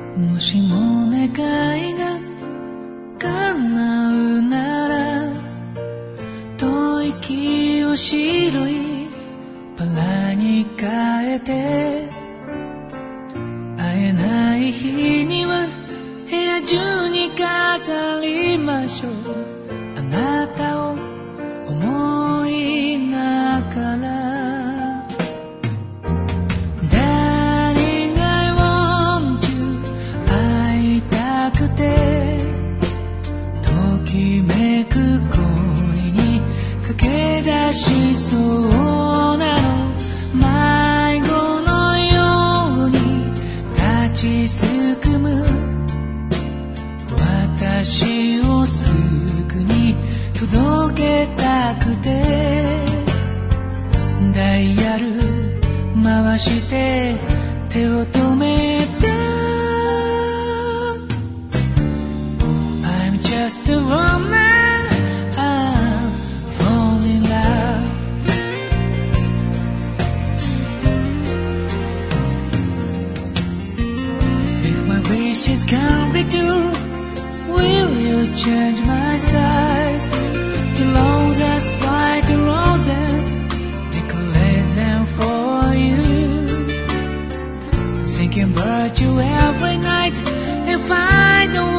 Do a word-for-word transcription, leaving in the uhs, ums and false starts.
もしも願いが叶うなら吐息を白いバラに変えて会えない日には部屋中に飾りましょうあなたを思いながらときめく恋に駆け出しそうなの迷子のように立ちすくむ私をすぐに届けたくてダイヤル回して手を止めてJust a woman, I'll fall in love. If my wishes come true, will you change my size? To roses, white roses, necklace them for you. Thinking about you every night, if I don't